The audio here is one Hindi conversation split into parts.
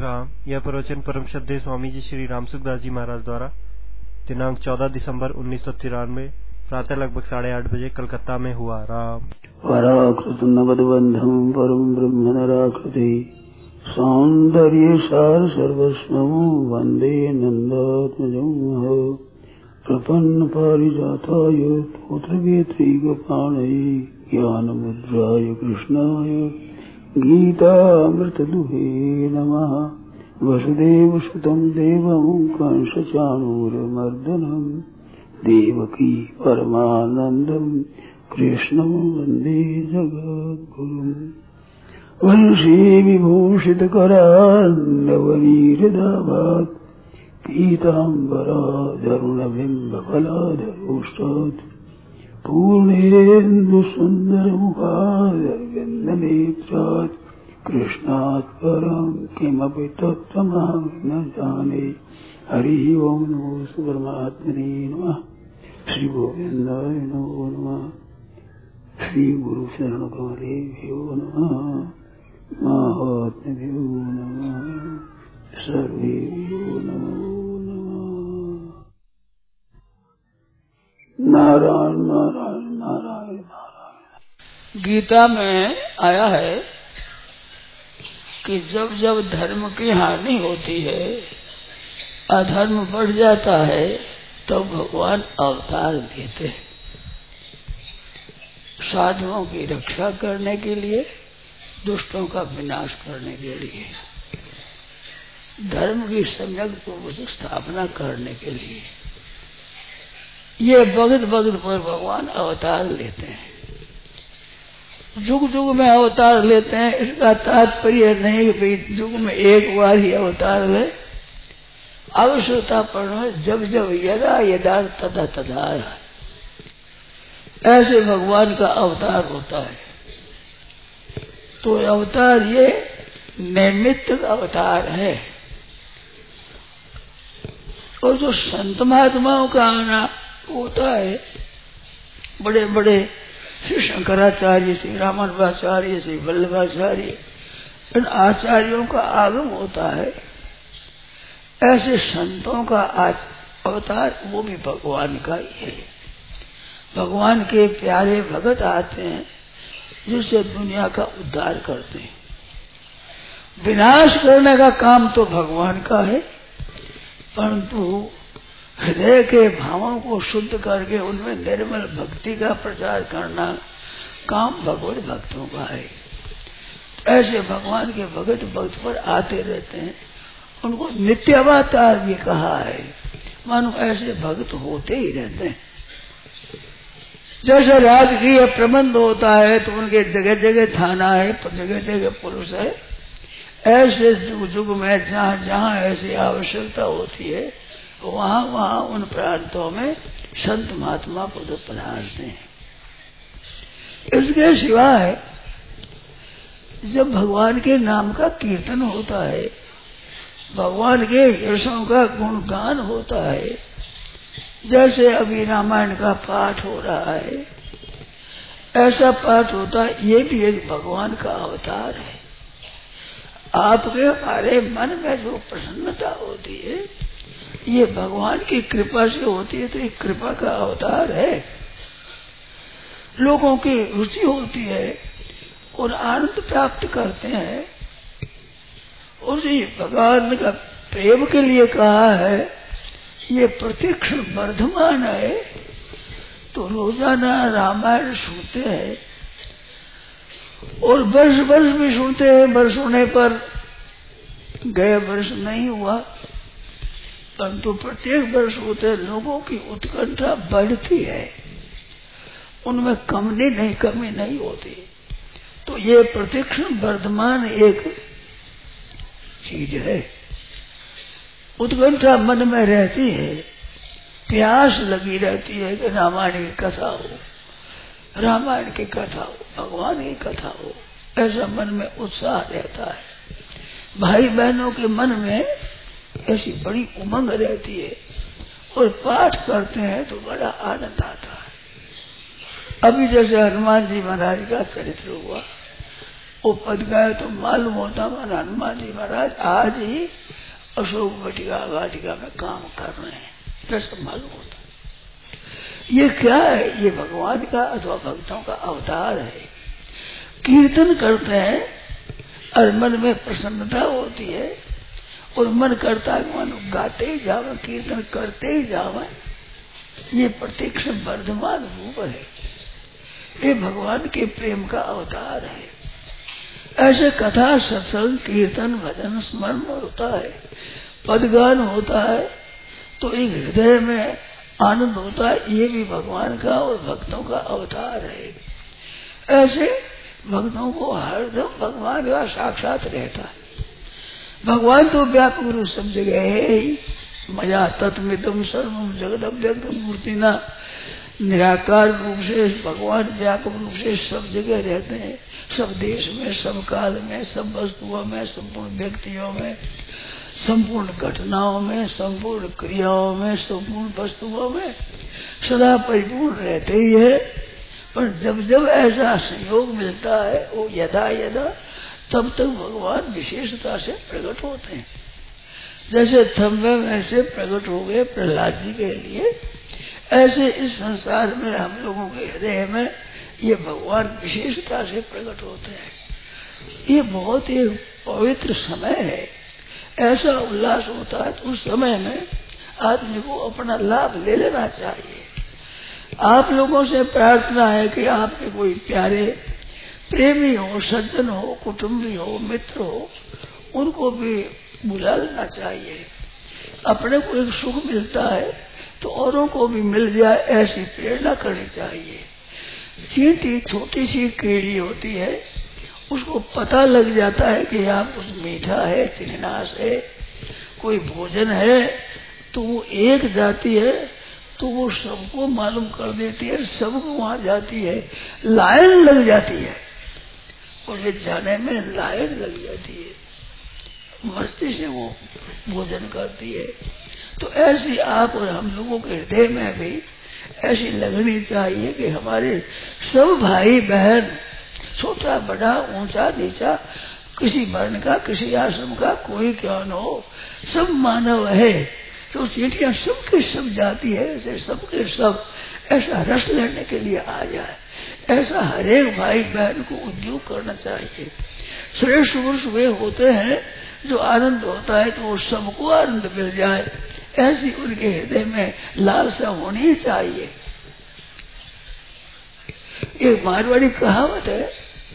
राम। यह प्रवचन परम श्रद्धेय स्वामी जी श्री रामसुखदास जी महाराज द्वारा दिनांक 14 दिसंबर 1993 प्रातः लगभग 8:30 बजे कलकत्ता में हुआ। राम। पराकृत नवद्बंधं परम ब्रह्म नराकृति सौंदर्य सार सर्वस्वं वंदे नंदात्मजं प्रपन्न पारिजाताय पुत्रवेत्री गोपाणये ज्ञानमुद्राय कृष्णाय गीतामृतदुहे नमः। वसुदेवसुतं देवं कंसचाणूरमर्दनं देवकी परमानन्दं कृष्णं वन्दे जगद्गुरुम्। वंशी विभूषितकरान्नवनीरदाभात् पीताम्बराधरुणबिम्बफलाधरोष्टात् पूर्णेन्दुसुन्दरमुखारविन्दनेत्रात् कृष्णात् परं किमपि तत्त्वमहं न जाने। हरिः ओं नमो परमात्मने नमः। श्री गोविन्दाय नमो नमः। श्री गुरु शरण कमलेभ्यो नमः। महात्म्यो नमः। सर्वेभ्यो नमो नमः। नारायण नारायण नारायण नारायण। गीता में आया है कि जब जब धर्म की हानि होती है, अधर्म बढ़ जाता है, तो भगवान अवतार लेते हैं साधुओं की रक्षा करने के लिए, दुष्टों का विनाश करने के लिए, धर्म की सम्यक पूर्वक स्थापना करने के लिए। ये भगत भगत पर भगवान अवतार लेते हैं, जुग जुग में अवतार लेते हैं। इसका तात्पर्य नहीं कि जुग में एक बार ही अवतार ले, आवश्यकता पड़ने जब जब यदा यदा तदा तदा ऐसे भगवान का अवतार होता है। तो अवतार ये नैमित्त अवतार है। और जो संत महात्माओं का आना होता है, बड़े बड़े श्री शंकराचार्य, श्री रामानुजाचार्य, श्री वल्लभाचार्य, इन आचार्यों का आगम होता है। ऐसे संतों का अवतार वो भी भगवान का ही है। भगवान के प्यारे भगत आते हैं जिससे दुनिया का उद्धार करते हैं। विनाश करने का काम तो भगवान का है, परंतु हृदय के भावों को शुद्ध करके उनमें निर्मल भक्ति का प्रचार करना काम भगवत भक्तों का है। ऐसे भगवान के भगत भक्त पर आते रहते हैं, उनको नित्य अवतार भी कहा है। मानो ऐसे भक्त होते ही रहते हैं। जैसे राजकीय प्रबंध होता है तो उनके जगह जगह थाना है, जगह जगह पुलिस है। ऐसे जुग जुग में जहाँ जहाँ ऐसी आवश्यकता होती है, वहाँ वहाँ उन प्रांतों में संत महात्मा को तो पधारते हैं। इसके सिवाय जब भगवान के नाम का कीर्तन होता है, भगवान के यशों का गुणगान होता है, जैसे अभी रामायण का पाठ हो रहा है, ऐसा पाठ होता है, ये भी एक भगवान का अवतार है। आपके हमारे मन में जो प्रसन्नता होती है, ये भगवान की कृपा से होती है। तो ये कृपा का अवतार है। लोगों की रुचि होती है और आनंद प्राप्त करते हैं। और ये भगवान का प्रेम के लिए कहा है, ये प्रतिक्षण वर्धमान है। तो रोजाना रामायण सुनते हैं और वर्ष वर्ष भी सुनते हैं। वर्ष होने पर गए वर्ष नहीं हुआ, परंतु प्रत्येक वर्ष होते लोगों की उत्कंठा बढ़ती है, उनमें कमी नहीं होती। तो ये प्रतिक्षण वर्धमान एक चीज है। उत्कंठा मन में रहती है, प्यास लगी रहती है कि रामायण की कथा हो, रामायण की कथा हो, भगवान की कथा हो। ऐसा मन में उत्साह रहता है। भाई बहनों के मन में ऐसी बड़ी उमंग रहती है और पाठ करते हैं तो बड़ा आनंद आता है। अभी जैसे हनुमान जी महाराज का चरित्र हुआ, वो पद गाए तो मालूम होता हमारा हनुमान जी महाराज आज ही अशोक वाटिका में काम कर रहे हैं, कैसे मालूम होता। ये क्या है? ये भगवान का अथवा भक्तों का अवतार है। कीर्तन करते हैं और मन में प्रसन्नता होती है और मन करता है मानो गाते ही जावे, कीर्तन करते ही जावे। ये प्रत्यक्ष वर्धमान रूप है, ये भगवान के प्रेम का अवतार है। ऐसे कथा सत्संग कीर्तन भजन स्मरण होता है, पदगान होता है तो एक हृदय में आनंद होता है। ये भी भगवान का और भक्तों का अवतार है। ऐसे भक्तों को हरदम भगवान का साक्षात रहता है। भगवान तो व्यापक रूप सब जगह है ही। मया तत्मिदम सर्वम जगद अव्यक्त मूर्तिना, निराकार रूप से भगवान व्यापक रूप से सब जगह रहते हैं, सब देश में, सब काल में, सब वस्तुओं में, संपूर्ण व्यक्तियों में, संपूर्ण घटनाओं में, संपूर्ण क्रियाओं में, संपूर्ण वस्तुओं में सदा परिपूर्ण रहते ही है। पर जब जब ऐसा संयोग मिलता है वो यदा यदा तब तक भगवान विशेषता से प्रकट होते हैं। जैसे थम्बे में से प्रकट हो गए प्रहलाद जी के लिए, ऐसे इस संसार में हम लोगों के हृदय में ये भगवान विशेषता से प्रकट होते हैं। ये बहुत ही पवित्र समय है, ऐसा उल्लास होता है। तो उस समय में आदमी को अपना लाभ ले लेना चाहिए। आप लोगों से प्रार्थना है कि आपके कोई प्यारे प्रेमी हो, सज्जन हो, कुटुंबी हो, मित्र हो, उनको भी बुला लेना चाहिए। अपने को एक सुख मिलता है तो औरों को भी मिल जाए, ऐसी प्रेरणा करनी चाहिए। चींटी छोटी सी कीड़ी होती है, उसको पता लग जाता है कि यहाँ कुछ मीठा है, चिन्नास है, कोई भोजन है, तो वो एक जाती है तो वो सबको मालूम कर देती है, सबको वहां जाती है, लाइन लग जाती है और ये जाने में लाइन लग जाती है, मस्ती से वो भोजन करती है। तो ऐसी आप और हम लोगों के हृदय में भी ऐसी लगनी चाहिए कि हमारे सब भाई बहन, छोटा बड़ा, ऊंचा नीचा, किसी वर्ण का, किसी आश्रम का, कोई क्या न हो, सब मानव है। तो चींटियां सबके सब जाती है, ऐसे सबके सब ऐसा रस लेने के लिए आ जाए, ऐसा हरेक भाई बहन को उद्योग करना चाहिए। श्रेष्ठ पुरुष वे होते हैं जो आनंद होता है तो वो सबको आनंद मिल जाए, ऐसी उनके हृदय में लालसा होनी चाहिए। एक मारवाड़ी कहावत है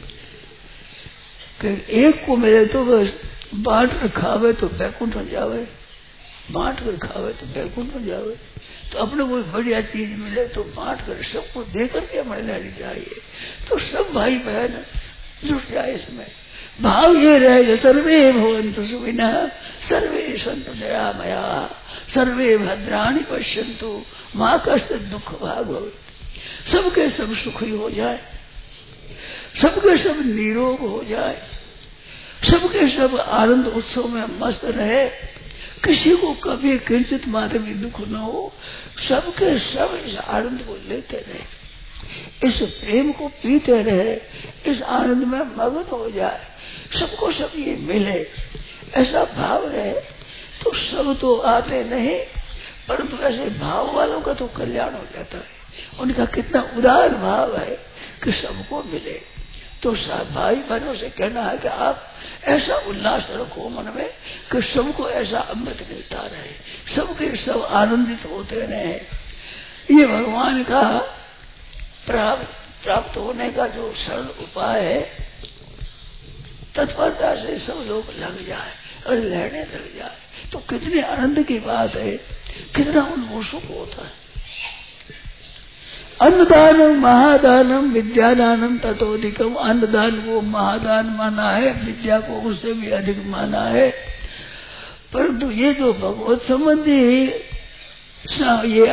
कि एक को मिले तो बस बांट कर खावे तो बैकुंठ हो जावे, बांट कर खावे तो बैकुंठ हो जावे। तो अपने कोई बढ़िया चीज मिले तो बांट कर सबको दे करके हमें लेनी चाहिए, तो सब भाई बहन जुट जाए। इसमें भाव ये रहे सर्वे भवन्तु सुखिनः, सर्वे सन्तु निरामया, सर्वे भद्राणि पश्यन्तु मा कश्चित् दुःख भाग् भवेत्। सबके सब सुखी हो जाए, सबके सब निरोग हो जाए, सबके सब आनंद उत्सव में मस्त रहे, किसी को कभी किंचित मात्र भी दुख न हो, सबके सब इस आनंद को लेते रहे, इस प्रेम को पीते रहे, इस आनंद में मगन हो जाए, सबको सब ये मिले, ऐसा भाव रहे। तो सब तो आते नहीं, परंतु ऐसे भाव वालों का तो कल्याण हो जाता है। उनका कितना उदार भाव है कि सबको मिले। तो भाई बहनों से कहना है कि आप ऐसा उल्लास रखो मन में कि सबको ऐसा अमृत मिलता रहे, सबके सब आनंदित होते रहे। ये भगवान का प्राप्त होने का जो सरल उपाय है, तत्परता से सब लोग लग जाए और लहने लग जाए तो कितने आनंद की बात है, कितना उनको सुख होता है। अन्नदानम महादानम विद्यादानम ततोधिकम। अन्नदान को महादान माना है, विद्या को उससे भी अधिक माना है। परंतु ये जो भगवत संबंधी ये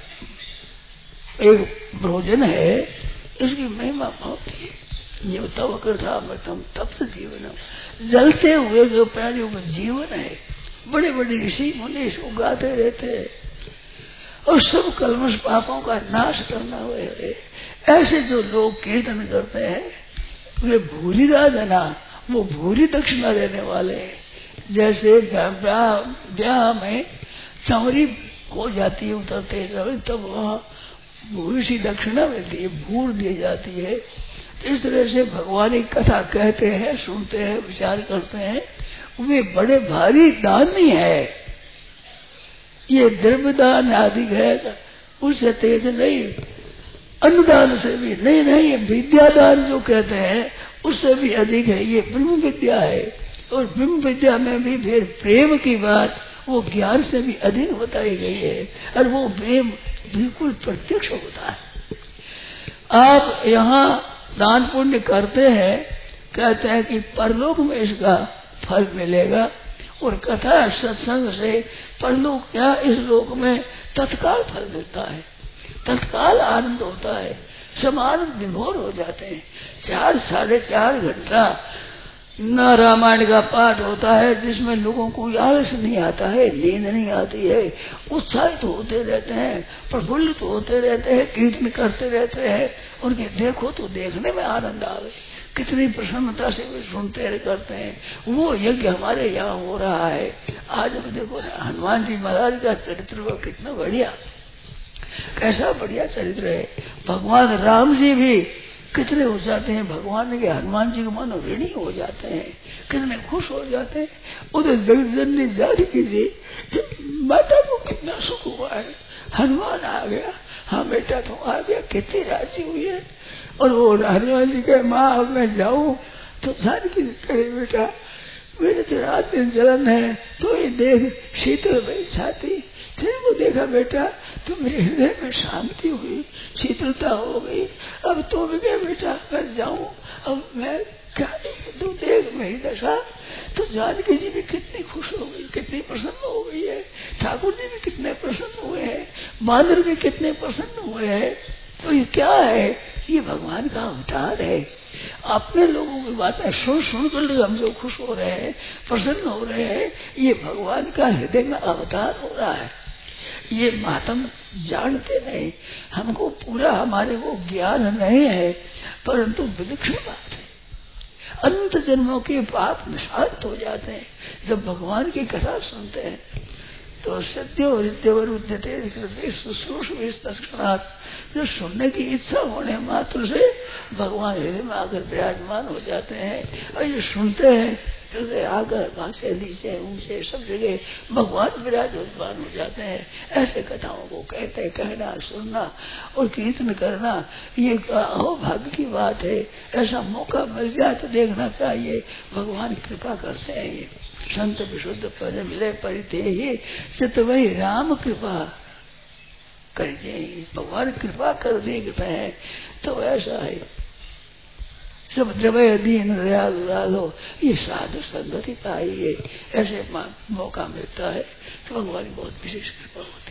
एक भोजन है, इसकी महिमा बहुत है। ये तव कृथा अमृतम तप्त जीवनम, जलते हुए जो प्राणियों का जीवन है। बड़े बड़े ऋषि मुनि इसको गाते रहते हैं और सब कल्मश पापों का नाश करना हुए। ऐसे जो लोग कीर्तन करते हैं, वे भूरी दादना, वो भूरी दक्षिणा देने वाले हैं। जैसे ब्याह में चमरी हो जाती है उतरते तब वहाँ भूरी सी दक्षिणा मिलती है, भूर दी जाती है। इस तरह से भगवान की कथा कहते हैं, सुनते हैं, विचार करते हैं, वे बड़े भारी दान नहीं है। ये द्रव्य दान आदि है, उससे तेज नहीं, अन्नदान से भी नहीं, विद्यादान जो कहते हैं उससे भी अधिक है। ये ब्रह्म विद्या है, और ब्रह्म विद्या में भी फिर प्रेम की बात वो ज्ञान से भी अधिक बताई गई है, और वो प्रेम बिल्कुल प्रत्यक्ष होता है। आप यहाँ दान पुण्य करते हैं, कहते हैं कि परलोक में इसका फल मिलेगा, और कथा सत्संग से परलोक क्या इस लोक में तत्काल फल मिलता है, तत्काल आनंद होता है, सब आनंद विभोर हो जाते हैं। 4 साढ़े 4 घंटा न रामायण का पाठ होता है, जिसमें लोगों को आलस नहीं आता है, नींद नहीं आती है, उत्साहित होते रहते हैं, प्रफुल्लित होते रहते हैं, कीर्तन करते रहते हैं। उनके देखो तो देखने में आनंद आवे, कितनी प्रसन्नता से वे सुनते करते हैं। वो यज्ञ हमारे यहाँ हो रहा है। आज हम देखो हनुमान जी महाराज का चरित्र वो कितना बढ़िया, कैसा बढ़िया चरित्र है। भगवान राम जी भी कितने हो जाते हैं भगवान के, हनुमान जी के मानो ऋणी हो जाते हैं, कितने खुश हो जाते हैं। उधर जगजननी जानकी जी माता को कितना सुख हुआ है, हनुमान आ गया, हाँ बेटा तुम आ गया, कितनी राजी हुई है। और वो हनुमान जी के माँ अब मैं जाऊं तो जानकी करे बेटा मेरे तो रात दिन जलन है, तो ये देख शीतल भाई छाती, तेरे को देखा बेटा तो मेरे हृदय में शांति हुई, शीतलता हो गई। अब तो भी क्या बेटा मैं जाऊं, अब मैं क्या तू देख मेरी दशा। तो जानकी जी भी कितनी खुश हो गई, कितनी प्रसन्न हो गई है। ठाकुर जी भी कितने प्रसन्न हुए हैं, बांदर भी कितने प्रसन्न हुए हैं। तो ये क्या है, ये भगवान का अवतार है। अपने लोगों की बातें सुन कर हम जो खुश हो रहे हैं, प्रसन्न हो रहे हैं, ये भगवान का हृदय में अवतार हो रहा है। ये मातम जानते नहीं, हमको पूरा हमारे को ज्ञान नहीं है, परंतु विलक्षण बात है। अनंत जन्मों के पाप शांत हो जाते हैं जब भगवान की कथा सुनते हैं। तो सत्यो हृदय शुश्रूषणात्, जो सुनने की इच्छा होने मात्र से भगवान हृदय में आकर विराजमान हो जाते हैं। और ये सुनते हैं हृदय आकर भाषे नीचे ऊंचे सब जगह भगवान विराजमान हो जाते हैं। ऐसे कथाओं को कहते कहना, सुनना और कीर्तन करना ये अहोभाग्य की बात है। ऐसा मौका मिल जाए तो देखना चाहिए। भगवान कृपा करते हैं। ये संत विशुद्ध पद मिले परिते ही चित वही राम कृपा कर जाए। भगवान कृपा कर देखते हैं तो ऐसा है। सब जब दीन दयालु ये साधु संगति पाइए, ऐसे मौका मिलता है तो भगवान बहुत विशेष कृपा होती है।